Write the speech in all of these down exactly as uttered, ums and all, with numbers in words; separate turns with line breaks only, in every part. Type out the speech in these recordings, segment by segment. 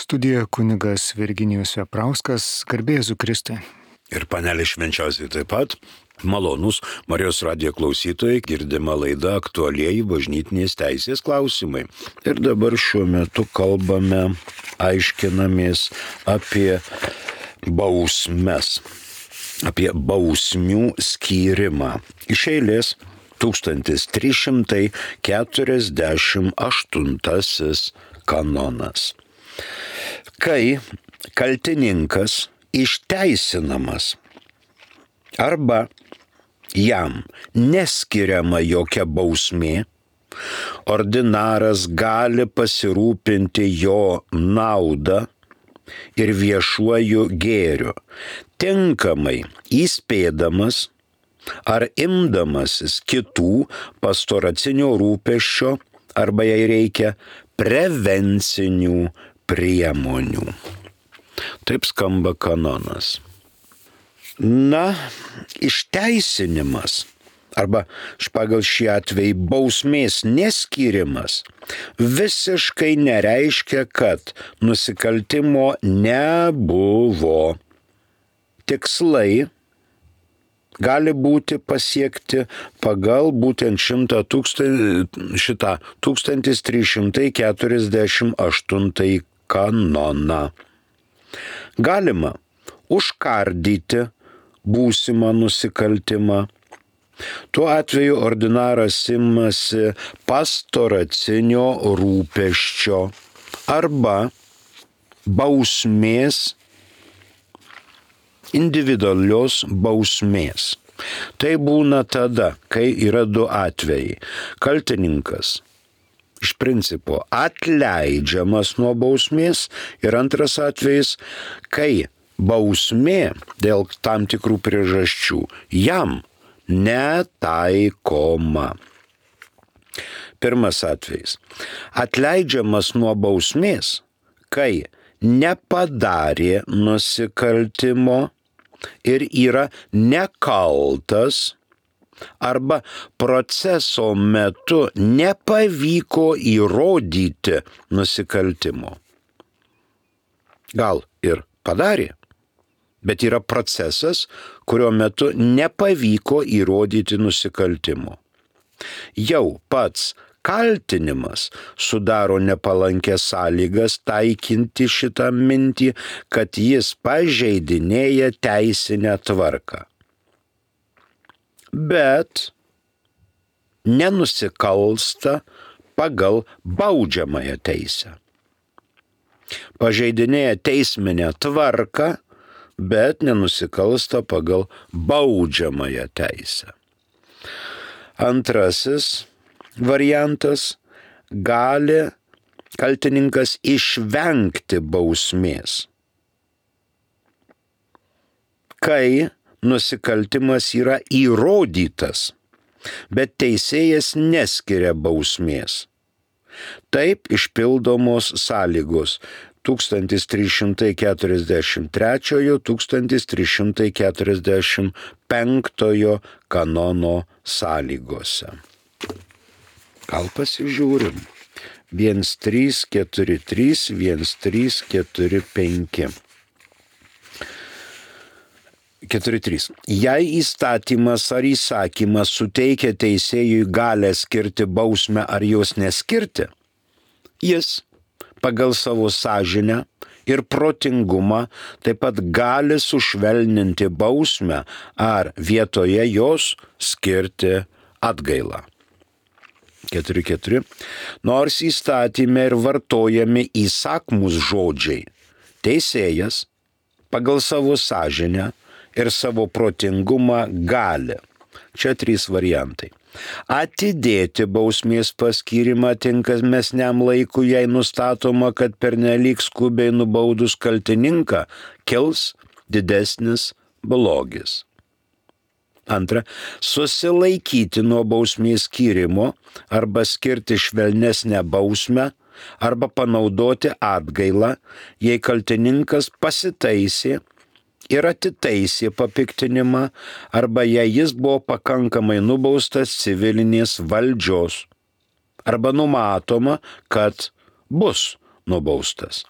Studijoje kunigas Virginijus Veprauskas, garbė Jėzui Kristui.
Ir panelė švenčiausiai taip pat. Malonus Marijos radijo klausytojai, girdima laida aktualieji bažnytinės teisės klausimai. Ir dabar šiuo metu kalbame, aiškinamės apie bausmes, apie bausmių skyrimą. Iš eilės tūkstantis trys šimtai keturiasdešimt aštuntasis kanonas. Kai kaltininkas išteisinamas arba jam neskiriama jokia bausmė, ordinaras gali pasirūpinti jo naudą ir viešuoju gėriu, tinkamai įspėdamas ar imdamasis kitų pastoracinio rūpesčio arba jei reikia prevencinių priemonių. Taip skamba kanonas. Na, išteisinimas arba pagal šį atvejį bausmės neskyrimas visiškai nereiškia, kad nusikaltimo nebuvo. Tikslai gali būti pasiekti pagal būtent šimtą tūkstančių, šitą tūkstantis trys šimtai keturiasdešimt aštuntąjį kanoną. Galima užkardyti būsimą nusikaltimą. Tuo atveju ordinaras imasi pastoracinio rūpesčio arba bausmės, individualios bausmės. Tai būna tada, kai yra du atvejai. Kaltininkas iš principo atleidžiamas nuo bausmės ir antras atvejis, kai bausmė dėl tam tikrų priežasčių jam netaikoma. Pirmas atvejis. Atleidžiamas nuo bausmės, kai nepadarė nusikaltimo ir yra nekaltas arba proceso metu nepavyko įrodyti nusikaltimo. Gal ir padarė, bet yra procesas, kurio metu nepavyko įrodyti nusikaltimo. Jau pats kaltinimas sudaro nepalankęs sąlygas taikinti šitą mintį, kad jis pažeidinėja teisinę tvarką. Bet nenusikalsta pagal baudžiamąją teisę. Pažeidinėja teisminę tvarką, bet nenusikalsta pagal baudžiamąją teisę. Antrasis variantas, gali kaltininkas išvengti bausmės, kai nusikaltimas yra įrodytas, bet teisėjas neskiria bausmės. Taip išpildomos sąlygos tūkstantis trys šimtai keturiasdešimt trečiojo - tūkstantis trys šimtai keturiasdešimt penktojo kanono sąlygose. Gal pasižiūrim. vienas trys keturi trys, vienas trys keturi penki. keturi trys. Jei įstatymas ar įsakymas suteikia teisėjui galę skirti bausmę ar jos neskirti, jis pagal savo sąžinę ir protingumą taip pat gali sušvelninti bausmę ar vietoje jos skirti atgailą. keturi keturi. Nors įstatyme ir vartojami įsakmūs žodžiai, teisėjas pagal savo sąžinę ir savo protingumą gali. Čia trys variantai. Atidėti bausmės paskyrimą tinkamesniam laikui, jei nustatoma, kad pernelyg skubiai nubaudus kaltininką kils didesnis blogis. Antra, susilaikyti nuo bausmės skyrimo arba skirti švelnesnę bausmę arba panaudoti atgailą, jei kaltininkas pasitaisė ir atitaisė papiktinimą arba jei jis buvo pakankamai nubaustas civilinės valdžios arba numatoma, kad bus nubaustas.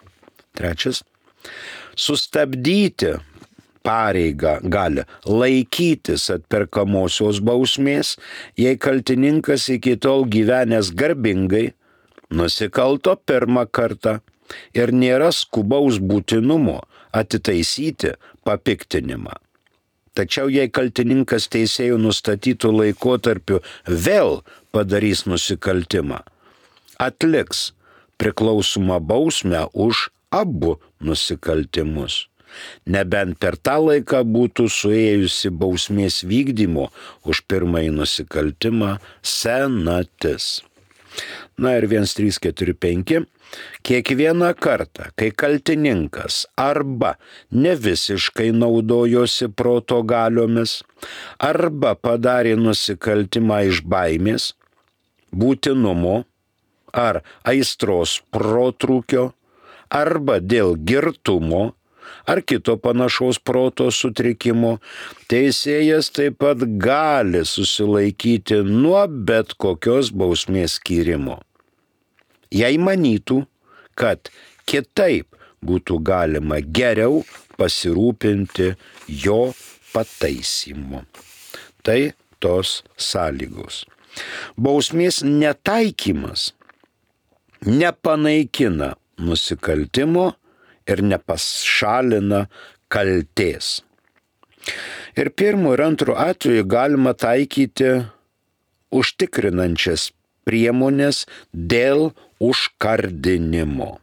Trečias. Sustabdyti pareigą gali laikytis atperkamosios bausmės, jei kaltininkas iki tol gyvenęs garbingai nusikalto pirmą kartą ir nėra skubaus būtinumo atitaisyti papiktinimą. Tačiau jei kaltininkas teisėjų nustatytų laikotarpiu vėl padarys nusikaltimą, atliks priklausomą bausmę už abu nusikaltimus. Nebent per tą laiką būtų suėjusi bausmės vykdymo už pirmąjį nusikaltimą senatis. Na ir vienas, trys, keturi, penki. Kiekvieną kartą, kai kaltininkas arba ne visiškai naudojosi proto galiomis, arba padarė nusikaltimą iš baimės, būtinumo ar aistros protrūkio, arba dėl girtumo, ar kito panašaus proto sutrikimo, teisėjas taip pat gali susilaikyti nuo bet kokios bausmės skyrimo. Jei manytų, kad kitaip būtų galima geriau pasirūpinti jo pataisymu. Tai tos sąlygos. Bausmės netaikymas nepanaikina nusikaltimo ir nepašalina kaltės. Ir pirmo ir antro atveju galima taikyti užtikrinančias priemonės dėl užkardinimo.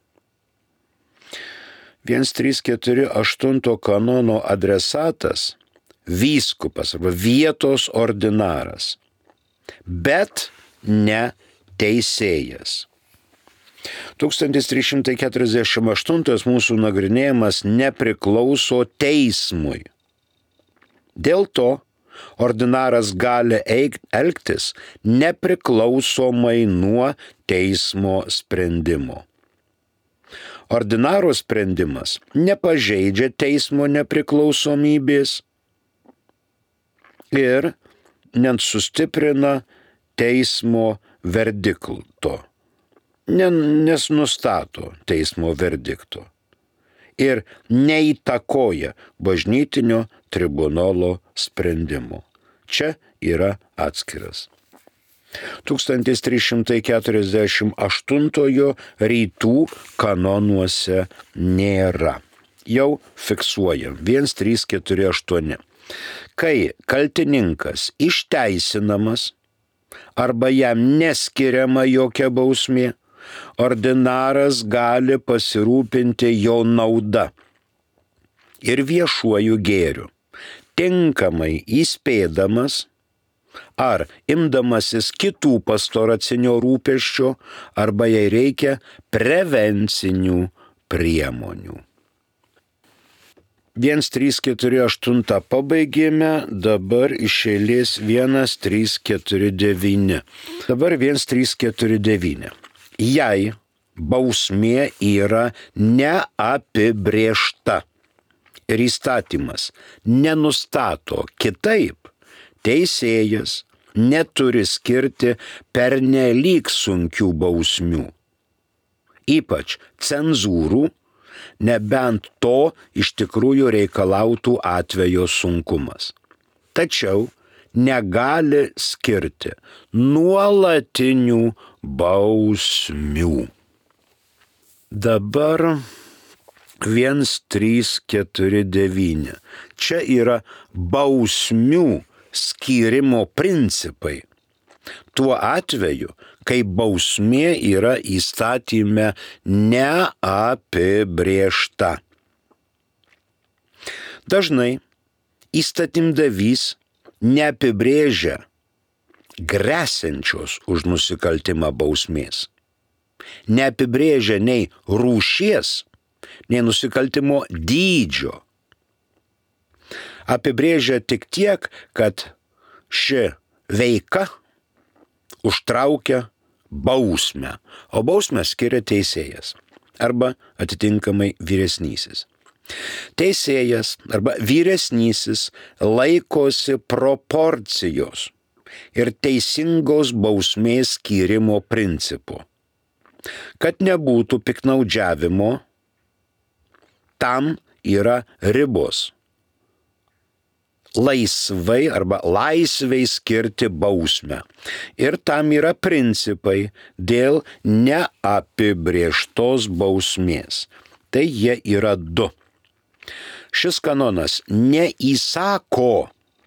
vienas, trys, keturi, aštuoni kanono adresatas vyskupas arba vietos ordinaras, bet ne teisėjas. tūkstantis trys šimtai keturiasdešimt aštuntas mūsų nagrinėjimas nepriklauso teismui. Dėl to ordinaras gali elgtis nepriklausomai nuo teismo sprendimo. Ordinaro sprendimas nepažeidžia teismo nepriklausomybės ir net sustiprina teismo verdikto. Nes nustato teismo verdikto ir neįtakoja bažnytinio tribunolo sprendimo. Čia yra atskiras. tūkstantis trys šimtai keturiasdešimt aštuntojo rytų kanonuose nėra. Jau fiksuojam. vienas, trys, keturi, aštuoni. Kai kaltininkas išteisinamas arba jam neskiriama jokia bausmė, ordinaras gali pasirūpinti jo nauda ir viešuoju gėriu, tinkamai įspėdamas ar imdamasis kitų pastoracinio rūpesčio, arba jei reikia prevencinių priemonių. vienas, trys, keturi, aštuoni pabaigėme, dabar iš eilės vienas, trys, keturi, devyni. Dabar vienas, trys, keturi, devyni. Jei bausmė yra neapibrėžta ir įstatymas nenustato kitaip, teisėjas neturi skirti pernelyg sunkių bausmių, ypač cenzūrų, nebent to iš tikrųjų reikalautų atvejo sunkumas. Tačiau negali skirti nuolatinių bausmių. Dabar vienas, trys, keturi, devyni. Čia yra bausmių skyrimo principai. Tuo atveju, kai bausmė yra įstatyme neapibrėžta. Dažnai įstatymdavys neapibrėžia gresiančios už nusikaltimą bausmės. Neapibrėžia nei rūšies, nei nusikaltimo dydžio. Apibrėžia tik tiek, kad ši veika užtraukia bausmę, o bausmę skiria teisėjas arba atitinkamai vyresnysis. Teisėjas arba vyresnysis laikosi proporcijos ir teisingos bausmės skyrimo principų, kad nebūtų piknaudžiavimo tam yra ribos. Laisvai arba laisvai skirti bausmę. Ir tam yra principai dėl neapibrėžtos bausmės. Tai jie yra du. Šis kanonas neįsako,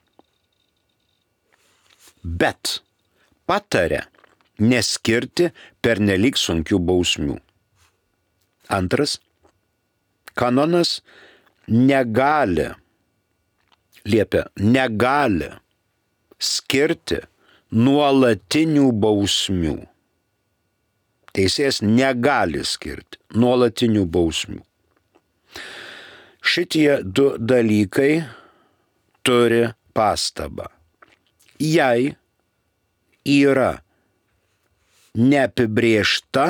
bet pataria neskirti pernelyg sunkių bausmių. Antras, kanonas negali, liepia, negali skirti nuolatinių bausmių. Teisėjas negali skirti nuolatinių bausmių. Šitie du dalykai turi pastabą. Jei yra neapibrėžta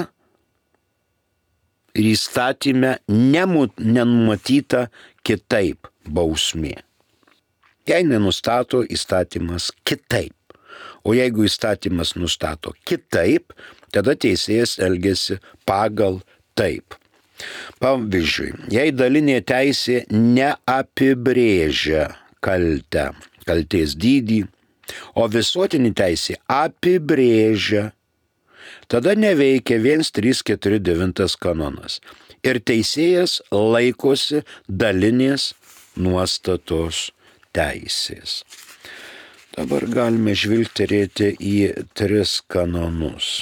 ir įstatyme nenumatyta kitaip bausmė. Jei nenustato įstatymas kitaip. O jeigu įstatymas nustato kitaip, tada teisėjas elgiasi pagal taip. Pavyzdžiui, jei dalinė teisė neapibrėžia kaltę, kaltės dydį, o visuotinė teisė apibrėžia, tada neveikia vienas trys keturi devyni kanonas. Ir teisėjas laikosi dalinės nuostatos teisės. Dabar galime žvilgterėti į tris kanonus.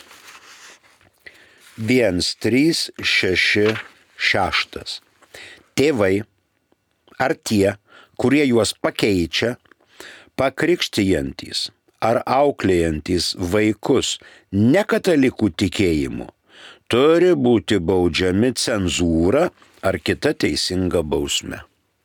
vienas trys šeši šeši. Tėvai ar tie, kurie juos pakeičia, pakrikštijantys ar auklėjantys vaikus nekatalikų tikėjimu, turi būti baudžiami cenzūra ar kita teisinga bausme.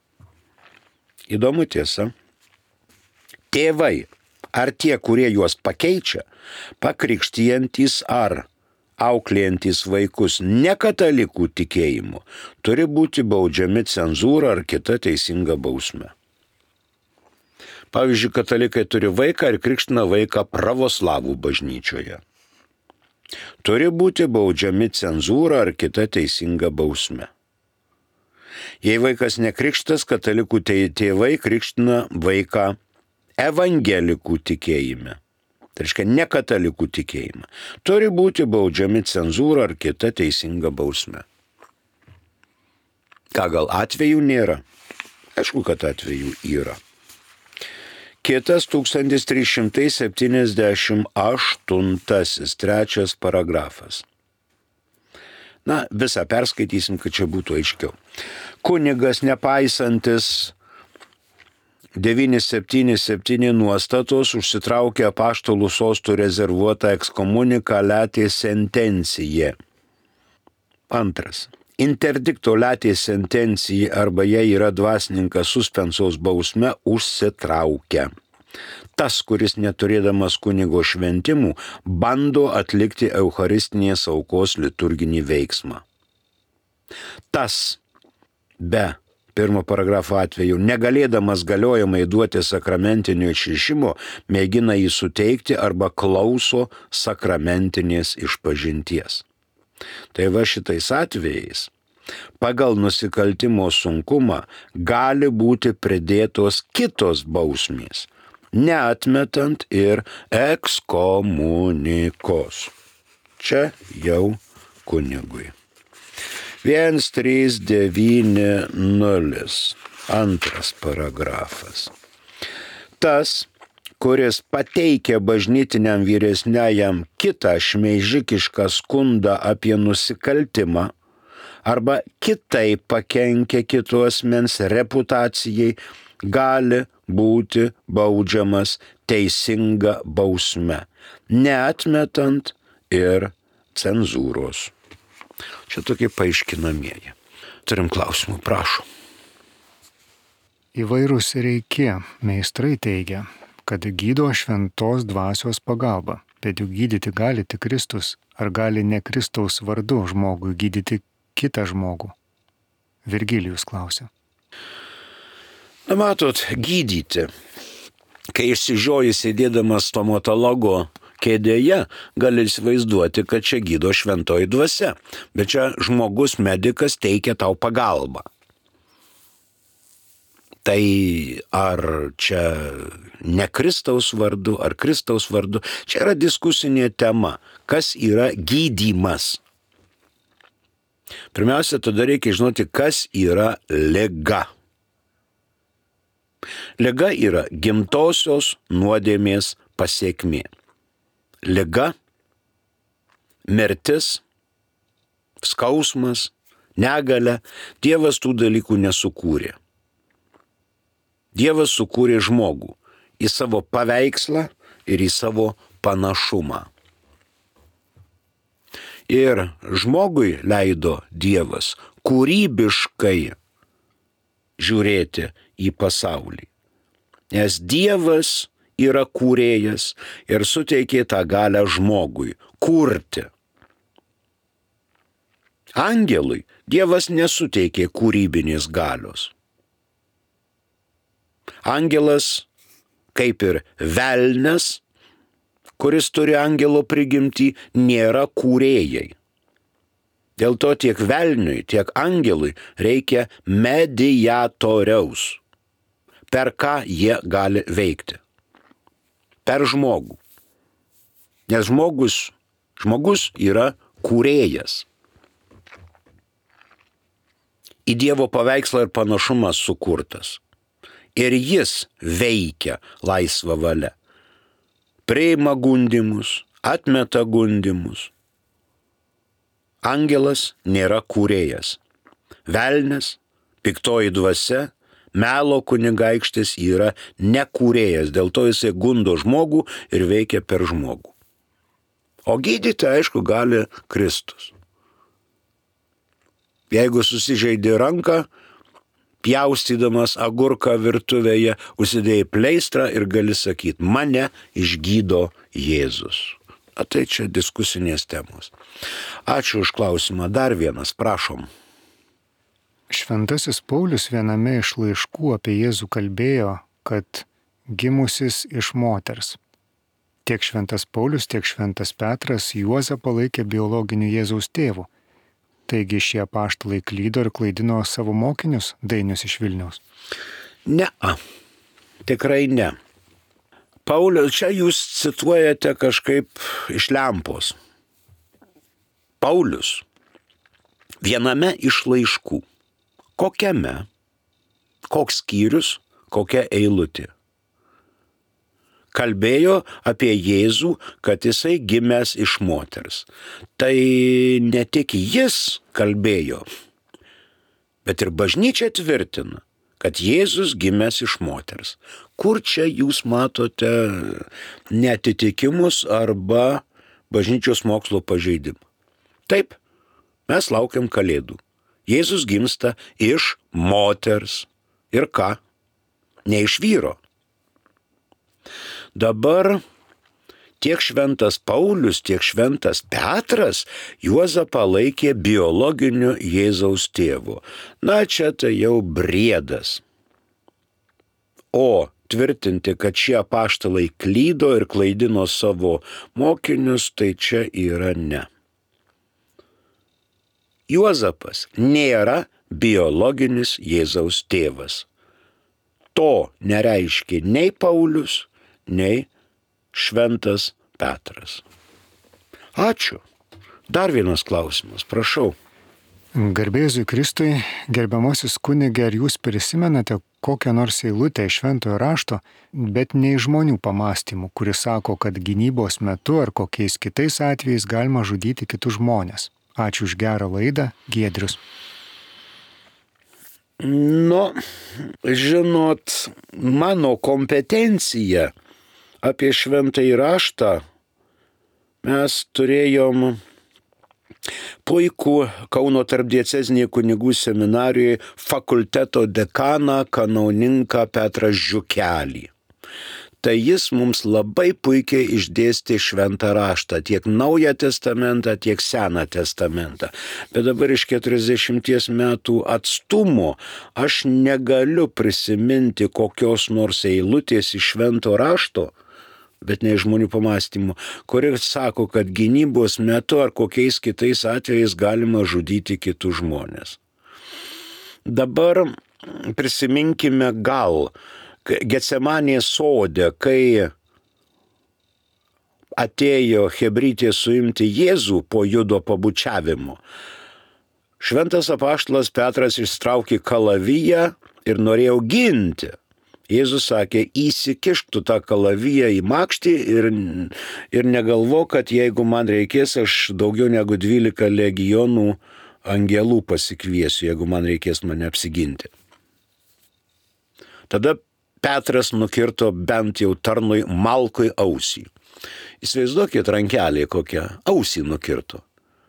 Įdomu tiesa. Tėvai ar tie, kurie juos pakeičia, pakrikštijantys ar auklėjantys vaikus nekatalikų tikėjimu, turi būti baudžiami cenzūra ar kita teisinga bausme. Pavyzdžiui, katalikai turi vaiką ir krikština vaiką pravoslavų bažnyčioje. Turi būti baudžiami cenzūra ar kita teisinga bausme. Jei vaikas nekrikštas, katalikų tėvai krikština vaiką evangelikų tikėjime. Tai reiškia ne katalikų tikėjimą. Turi būti baudžiami cenzūra ar kita teisinga bausme. Ką gal atvejų nėra? Aišku, kad atvejų yra. Kitas tūkstantis trys šimtai septyniasdešimt aštuntasis, trečias paragrafas. Na, visą perskaitysim, kad čia būtų aiškiau. Kunigas nepaisantis devyni septyni septyni nuostatos užsitraukia apaštalų sostų rezervuotą ekskomuniką latė sentencija. Antras. Interdikto latė sentencija arba jei yra dvasininkas suspensaus bausme užsitraukia. Tas, kuris neturėdamas kunigo šventimų, bando atlikti eucharistinės aukos liturginį veiksmą. Tas be pirmo paragrafo atveju, negalėdamas galiojamai duoti sakramentinio išrišimo, mėgina jį suteikti arba klauso sakramentinės išpažinties. Tai va šitais atvejais pagal nusikaltimo sunkumą gali būti pridėtos kitos bausmės, neatmetant ir ekskomunikos. Čia jau kunigui. vienas trys devyni nulis. Antras paragrafas. Tas, kuris pateikia bažnytiniam vyresniajam kitą šmeižikišką skundą apie nusikaltimą arba kitaip pakenkia kito asmens reputacijai, gali būti baudžiamas teisinga bausme, neatmetant ir cenzūros. Čia tokie paaiškinamieji. Turim klausimų, prašom.
Įvairūs reikie meistrai teigia, kad gydo šventos dvasios pagalba, bet juk gydyti gali tik Kristus, ar gali ne Kristaus vardu žmogui gydyti kitą žmogų? Virgilijus klausia.
Na matot, gydyti. Kai išsižioji sėdėdamas stomatologo kėdėje, gali įsivaizduoti, kad čia gydo šventoji dvasia, bet čia žmogus medikas teikia tau pagalbą. Tai ar čia ne Kristaus vardu, ar Kristaus vardu, čia yra diskusinė tema, kas yra gydymas. Pirmiausia, tada reikia žinoti, kas yra liga. Liga yra gimtosios nuodėmės pasekmė. Liga, mirtis, skausmas, negalia, Dievas tų dalykų nesukūrė. Dievas sukūrė žmogų į savo paveikslą ir į savo panašumą. Ir žmogui leido Dievas kūrybiškai žiūrėti į pasaulį. Nes Dievas yra kūrėjas ir suteikė tą galią žmogui kurti. Angelui Dievas nesuteikė kūrybinės galios. Angelas, kaip ir velnias, kuris turi angelo prigimtį, nėra kūrėjai. Dėl to tiek velniui, tiek angelui reikia mediatoriaus, per ką jie gali veikti. Per žmogų. Nes žmogus, žmogus yra kūrėjas. Į Dievo paveikslą ir panašumą sukurtas. Ir jis veikia laisvą valią. Priima gundimus, atmeta gundimus. Angelas nėra kūrėjas. Velnias, piktoji dvasia, melo kunigaikštis yra nekūrėjas, dėl to jisai gundo žmogų ir veikia per žmogų. O gydyti, aišku, gali Kristus. Jeigu susižeidi ranką, pjaustydamas agurką virtuvėje, užsidėjai pleistrą ir gali sakyti, mane išgydo Jėzus. A tai čia diskusinės temos. Ačiū už klausimą. Dar vienas, prašom.
Šventasis Paulius viename iš laiškų apie Jėzų kalbėjo, kad gimusis iš moters. Tiek šventas Paulius, tiek šventas Petras Juozą palaikė biologiniu Jėzaus tėvu. Taigi šie apaštalai klydo ir klaidino savo mokinius, Dainius iš Vilniaus?
Ne, tikrai ne. Paulius, čia jūs cituojate kažkaip iš lempos. Paulius viename iš laiškų. Kokiame? Koks skyrius? Kokia eilutė? Kalbėjo apie Jėzų, kad jisai gimęs iš moters. Tai ne tik jis kalbėjo, bet ir bažnyčia tvirtina, kad Jėzus gimęs iš moters. Kur čia jūs matote neatitikimus arba bažnyčios mokslo pažeidimą? Taip, mes laukiam Kalėdų. Jėzus gimsta iš moters. Ir ką? Ne iš vyro. Dabar tiek šventas Paulius, tiek šventas Petras Juozą palaikė biologiniu Jėzaus tėvu. Na, čia tai jau briedas. O tvirtinti, kad šie apaštalai klydo ir klaidino savo mokinius, tai čia yra ne. Juozapas nėra biologinis Jėzaus tėvas. To nereiškia nei Paulius, nei šventas Petras. Ačiū. Dar vienas klausimas, prašau.
Garbėzui Kristui, gerbiamasis kunige, ar jūs prisimenate kokią nors eilutę iš šventojo rašto, bet ne iš žmonių pamastymų, kuris sako, kad gynybos metu ar kokiais kitais atvejais galima žudyti kitus žmonės? Ačiū už gerą laidą, Giedrius.
Nu, žinot, mano kompetencija apie šventąjį raštą mes turėjom puikų Kauno tarpdiecezinėje kunigų seminarijoje fakulteto dekaną kanauninką Petrą Žiukelį. Tai jis mums labai puikiai išdėstė šventą raštą, tiek Naują testamentą, tiek Seną testamentą. Bet dabar iš keturiasdešimties metų atstumo aš negaliu prisiminti kokios nors eilutės iš švento rašto, bet ne žmonių pamastymų, kuris sako, kad gynybos metu ar kokiais kitais atvejais galima žudyti kitus žmonės. Dabar prisiminkime gal Getsemanės sode, kai atėjo hebrytė suimti Jėzų po Judo pabučiavimo. Šventas apaštalas Petras ištraukė kalaviją ir norėjo ginti. Jėzus sakė, įsikišk tu tą kalaviją į makštį ir, ir negalvo, kad jeigu man reikės, aš daugiau negu dvylika legionų angelų pasikviesiu, jeigu man reikės mane apsiginti. Tada Petras nukirto bent jau tarnui Malkui ausį. Įsivaizduokit rankelį kokią, ausį nukirto.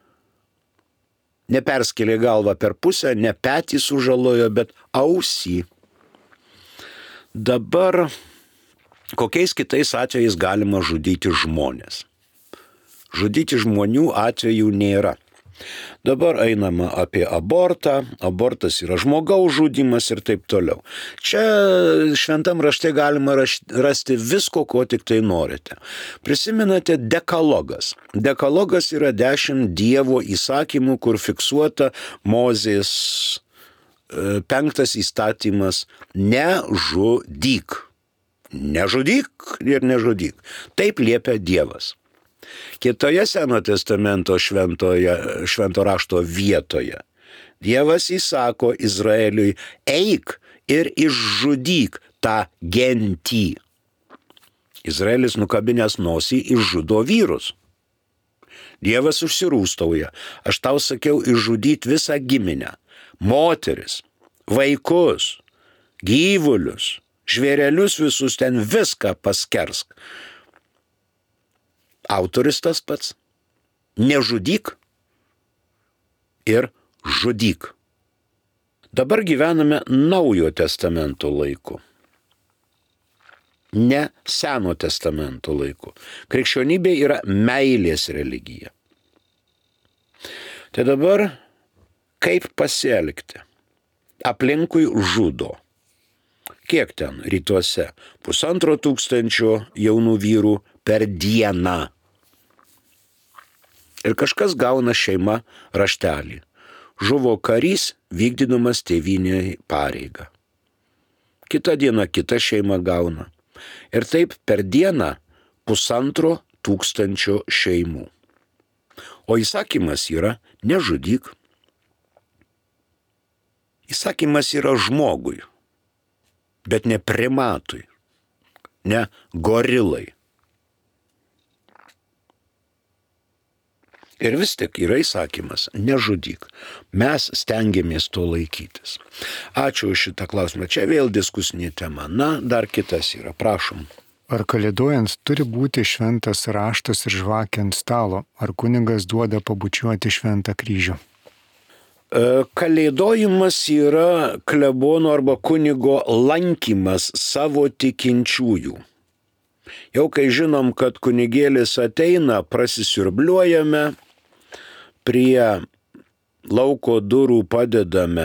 Neperskėlė galvą per pusę, ne petį sužalojo, bet ausį. Dabar kokiais kitais atvejais galima žudyti žmonės? Žudyti žmonių atvejų nėra. Dabar einama apie abortą, abortas yra žmogaus žudymas ir taip toliau. Čia šventam rašte galima rasti visko, ko tik tai norite. Prisimenate dekalogas. Dekalogas yra dešimt Dievo įsakymų, kur fiksuota Mozės penktas įstatymas nežudyk. Nežudyk ir nežudyk. Taip liepia Dievas. Kitoje Seno testamento šventoje, švento rašto vietoje Dievas įsako Izraeliui, eik ir išžudyk tą gentį. Izraelis nukabinęs nosį išžudo vyrus. Dievas užsirūstauja, aš tau sakiau išžudyti visą giminę, moteris, vaikus, gyvulius, žvėrelius visus, ten viską paskersk. Autoris tas pats. Nežudyk ir žudyk. Dabar gyvename Naujojo testamento laiku. Ne Seno testamento laiku. Krikščionybė yra meilės religija. Tai dabar kaip pasielgti? Aplinkui žudo. Kiek ten rytuose? Pusantro tūkstančio jaunų vyrų per dieną. Ir kažkas gauna šeima raštelį. Žuvo karys, vykdydamas tėvynėje pareigą. Kita diena kita šeima gauna. Ir taip per dieną pusantro tūkstančio šeimų. O įsakymas yra nežudyk. Įsakymas yra žmogui, bet ne primatui, ne gorilai. Ir vis tik yra įsakymas, nežudyk. Mes stengiamės to laikytis. Ačiū už šitą klausimą. Čia vėl diskusinė tema. Na, dar kitas yra. Prašom.
Ar kalėdojant turi būti šventas raštas ir žvakė ant stalo? Ar kunigas duoda pabučiuoti šventą kryžių?
Kalėdojimas yra klebono arba kunigo lankymas savo tikinčiųjų. Jau kai žinom, kad kunigėlis ateina, prasisiurbliuojame, prie lauko durų padedame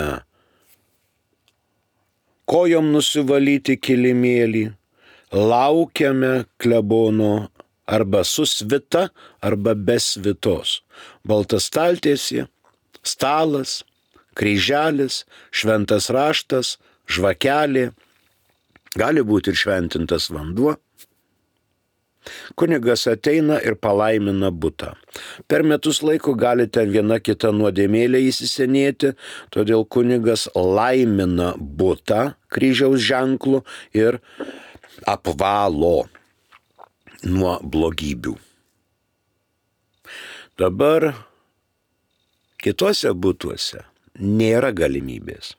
kojom nusivalyti kilimėlį, laukiame klebono arba su svita, arba be svitos. Balta staltiesė, stalas, kryželis, šventas raštas, žvakelė, gali būti ir šventintas vanduo. Kunigas ateina ir palaimina butą. Per metus laiko gali ten viena kita nuodėmėlė įsisenėti, todėl kunigas laimina butą kryžiaus ženklu ir apvalo nuo blogybių. Dabar kitose butuose nėra galimybės.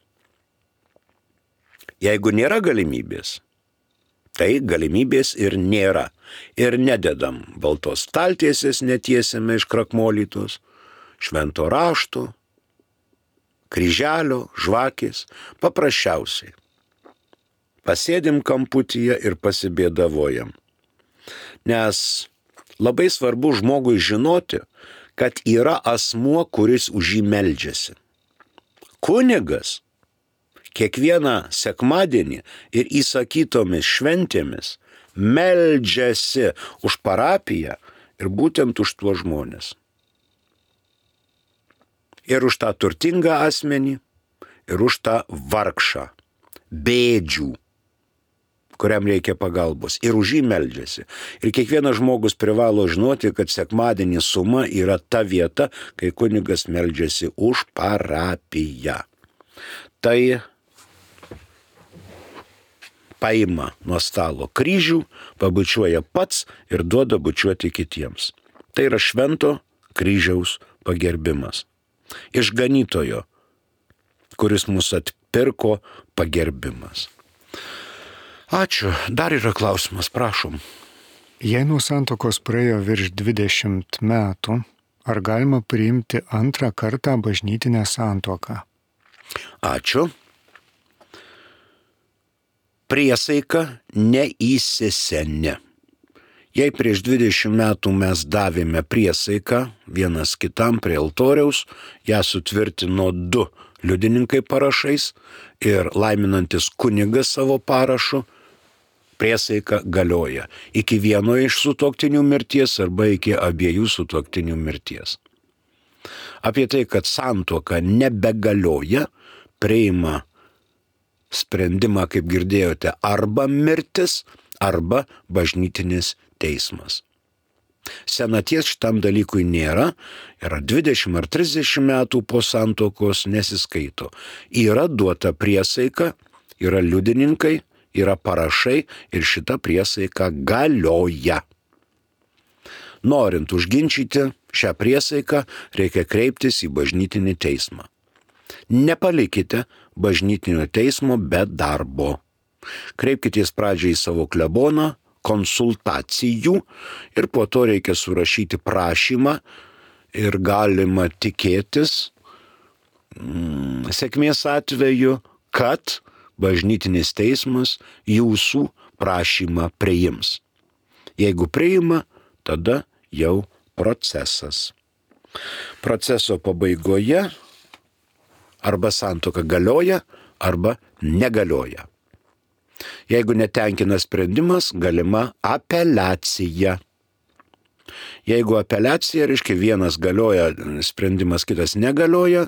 Jeigu nėra galimybės, tai galimybės ir nėra. Ir nededam baltos staltiesės, netiesiame iš krakmolytos, švento rašto, kryželio, žvakės, paprasčiausiai. Pasėdim kamputyje ir pasibėdavojam. Nes labai svarbu žmogui žinoti, kad yra asmuo, kuris už jį meldžiasi. Kunigas kiekvieną sekmadienį ir įsakytomis šventėmis meldžiasi už parapiją ir būtent už tuos žmonės. Ir už tą turtingą asmenį, ir už tą vargšą, bėdžių, kuriam reikia pagalbos, ir už jį meldžiasi. Ir kiekvienas žmogus privalo žinoti, kad sekmadienį suma yra ta vieta, kai kunigas meldžiasi už parapiją. Tai paima nuo stalo kryžių, pabučiuoja pats ir duoda bučiuoti kitiems. Tai yra švento kryžiaus pagerbimas. Išganytojo, kuris mus atpirko, pagerbimas. Ačiū. Dar yra klausimas, prašom.
Jei nuo santuokos praėjo virš dvidešimt metų, ar galima priimti antrą kartą bažnytinę santuoką?
Ačiū. Priesaika neįsisenė. Jei prieš dvidešimt metų mes davėme priesaiką vienas kitam prie altoriaus, ją sutvirtino du liudininkai parašais ir laiminantis kunigas savo parašu, priesaika galioja iki vieno iš sutuoktinių mirties arba iki abiejų sutuoktinių mirties. Apie tai, kad santuoka nebegalioja, priima sprendimą, kaip girdėjote, arba mirtis, arba bažnytinis teismas. Senaties šitam dalykui nėra, yra dvidešimt ar trisdešimt metų po santuokos nesiskaito. Yra duota priesaika, yra liudininkai, yra parašai ir šita priesaika galioja. Norint užginčyti šią priesaiką, reikia kreiptis į bažnytinį teismą. Nepalikite bažnytinio teismo be darbo. Kreipkitės pradžiai į savo kleboną, konsultacijų ir po to reikia surašyti prašymą ir galima tikėtis mm, sėkmės atveju, kad bažnytinis teismas jūsų prašymą priims. Jeigu priima, tada jau procesas. Proceso pabaigoje arba santuoka galioja, arba negalioja. Jeigu netenkina sprendimas, galima apeliacija. Jeigu apeliacija, reiškia vienas galioja sprendimas, kitas negalioja,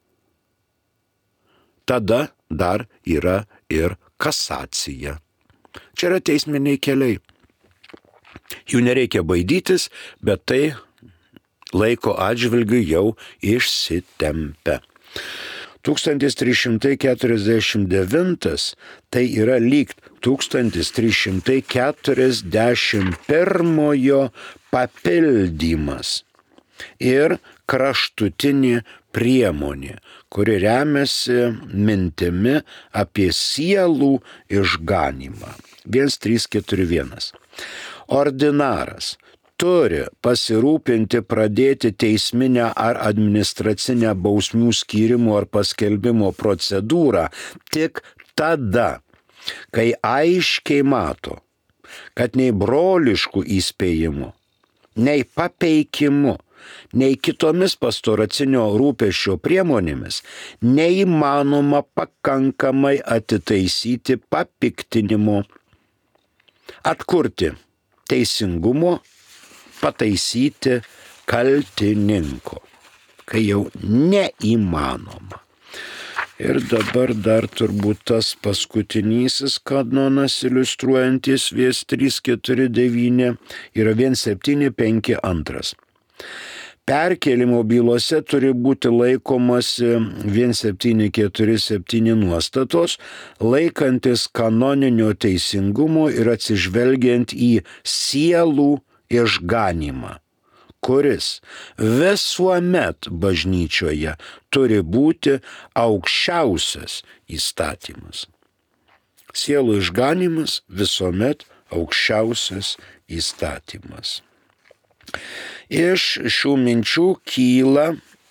tada dar yra ir kasacija. Čia yra teisminiai keliai. Jų nereikia baidytis, bet tai laiko atžvilgiu jau išsitempia. tūkstantis trys šimtai keturiasdešimt devintas tai yra lyg tūkstantis trys šimtai keturiasdešimt pirmojo papildymas ir kraštutinė priemonė, kuri remiasi mintimi apie sielų išganymą. vienas trys keturi vienas. Ordinaras turi pasirūpinti pradėti teisminę ar administracinę bausmių skyrimo ar paskelbimo procedūrą tik tada, kai aiškiai mato, kad nei broliškų įspėjimų, nei papeikimu, nei kitomis pastoracinio rūpesčio priemonėmis neįmanoma pakankamai atitaisyti papiktinimo, atkurti teisingumo, pataisyti kaltininko, kai jau neįmanoma. Ir dabar dar turbūt tas paskutinysis kanonas iliustruojantis vienas trys keturi devyni yra vienas septyni penki antras. Perkėlimo bylose turi būti laikomasi vienas septyni keturi septyni nuostatos, laikantis kanoninio teisingumo ir atsižvelgiant į sielų išganymą, kuris visuomet bažnyčioje turi būti aukščiausias įstatymas. Sielų išganymas visuomet aukščiausias įstatymas. Iš šių minčių kyla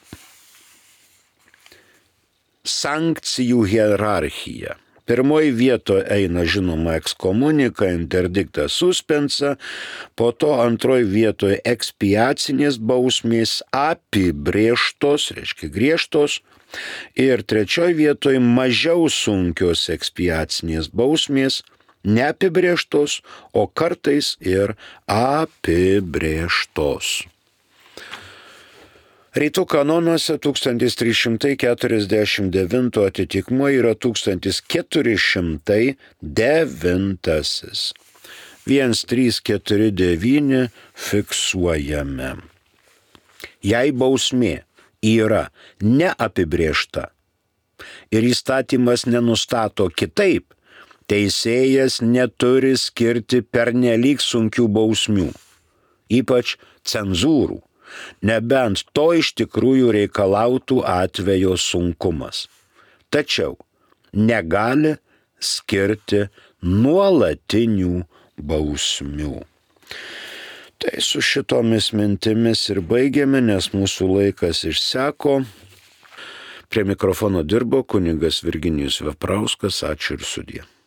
sankcijų hierarchija. Pirmoji vietoje eina, žinoma, ekskomunika, interdikta suspensa, po to antroji vietoje ekspiacinės bausmės apibrėžtos, reiškia griežtos, ir trečioji vietoje mažiau sunkios ekspiacinės bausmės, neapibrėžtos, o kartais ir apibrėžtos. Rytų kanonuose tūkstantis trys šimtai keturiasdešimt devintas atitikmuo yra tūkstantis keturi šimtai devintas. vienas trys keturi devyni fiksuojame. Jei bausmė yra neapibrėžta ir įstatymas nenustato kitaip, teisėjas neturi skirti pernelyg sunkių bausmių, ypač cenzūrų, nebent to iš tikrųjų reikalautų atvejo sunkumas. Tačiau negali skirti nuolatinių bausmių. Tai su šitomis mintimis ir baigiame, nes mūsų laikas išseko. Prie mikrofono dirbo kunigas Virginijus Veprauskas. Ačiū ir sudie.